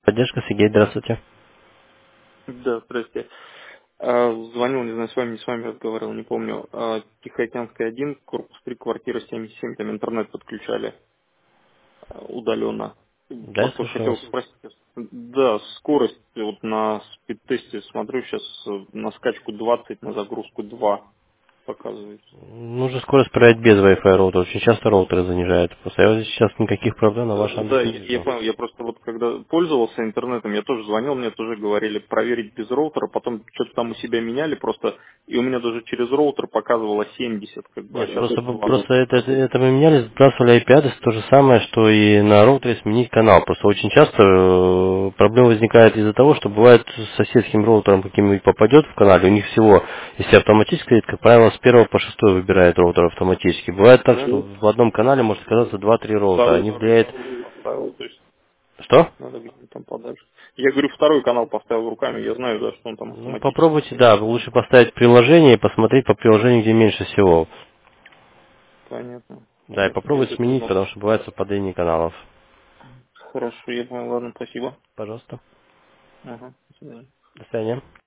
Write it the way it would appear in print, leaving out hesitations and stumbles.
Поддержка, Сергей, здравствуйте. Да, здрасте. Звонил, не знаю, с вами, не с вами разговаривал, не помню. Тихоокеанская 1, корпус 3, квартира 77, там интернет подключали удаленно. Да, я Вас тоже слушаю хотел вас. спросить. Да, скорость вот на спид-тесте смотрю сейчас на скачку 20, на загрузку 2 показывает. Нужно скорость проверять без Wi-Fi роутера. Очень часто роутеры занижают. Просто я вот сейчас никаких проблем на ваш адрес Да, не я вижу. понял, я просто вот когда пользовался интернетом, я тоже звонил, мне тоже говорили проверить без роутера, потом что-то там у себя меняли просто, и у меня даже через роутер показывало 70, как бы, а Нет, сейчас просто, 20. просто это мы меняли, сбрасывали IP-адрес, то же самое, что и на роутере сменить канал. Просто очень часто проблема возникает из-за того, что бывает с соседским роутером каким-нибудь попадет в канале, у них всего, если автоматически, стоит, как правило, с первого по шестой выбирает роутер автоматически. Бывает так, Да? что в одном канале может оказаться два-три роутера. Второй Они канал влияют... поставил, то есть Что? надо где-то там подальше. Я говорю, второй канал поставил руками, я знаю, да, что он там Ну, автоматически попробуйте, стоит. да, лучше поставить приложение и посмотреть по приложению, где меньше всего. Понятно, Да, и понятно. Я попробуйте это сменить, узнал. потому что бывает совпадение каналов. Хорошо, я понял, ладно, спасибо. Пожалуйста. Ага, до свидания. До свидания.